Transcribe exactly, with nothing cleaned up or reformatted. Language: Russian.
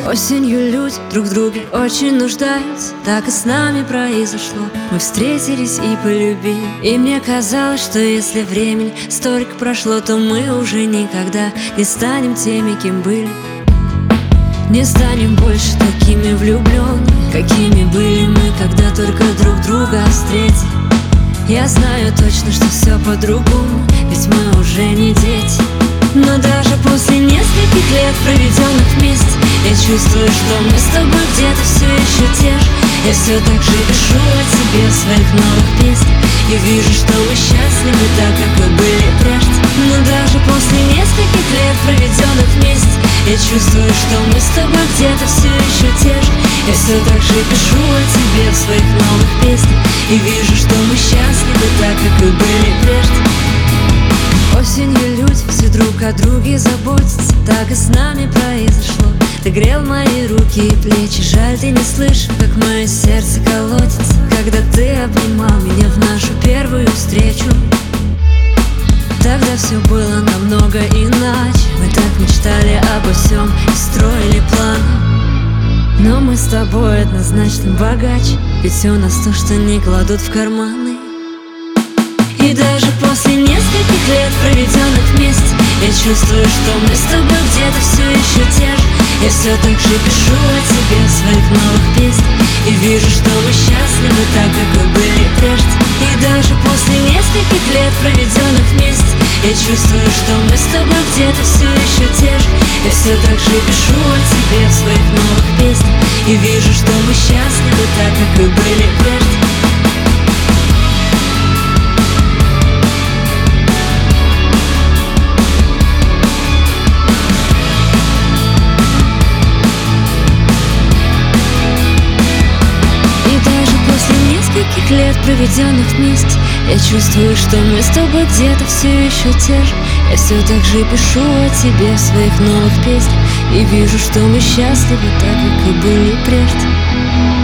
Осенью люди друг в друге очень нуждаются. Так и с нами произошло. Мы встретились и полюбили. И мне казалось, что если времени столько прошло, то мы уже никогда не станем теми, кем были. Не станем больше такими влюбленными, какими были мы, когда только друг друга встретили. Я знаю точно, что все по-другому, ведь мы уже не дети. Но даже после нескольких лет, проведенных вместе, я чувствую, что мы с тобой где-то все еще те же. Я все так же пишу о тебе в своих новых песнях и вижу, что мы счастливы так, как и были прежде. Но даже после нескольких лет, проведенных вместе, я чувствую, что мы с тобой где-то все еще те же. Я все так же пишу о тебе в своих новых песнях и вижу, что мы счастливы так, как и были прежде. Осенью люди все друг о друге заботятся. Так и с нами произошло. Ты грел мои руки и плечи. Жаль, ты не слышал, как мое сердце колотится, когда ты обнимал меня в нашу первую встречу. Тогда все было намного иначе. Мы так мечтали обо всем и строили планы. Но мы с тобой однозначно богаче, ведь у нас то, что не кладут в карманы. И даже после нескольких лет, проведенных вместе, я чувствую, что мы с тобой где-то все еще те же. Я все так же пишу о тебе в своих новых песнях и вижу, что мы счастливы так, как и были прежде. И даже после нескольких лет, проведенных вместе, я чувствую, что мы с тобой где-то все еще те же. Я все так же пишу о тебе в своих новых песнях и вижу, что мы счастливы так, как и были прежде. Нескольких лет, проведенных вместе, я чувствую, что мы с тобой где-то все еще те же. Я все так же пишу о тебе в своих новых песнях и вижу, что мы счастливы так, как и были прежде.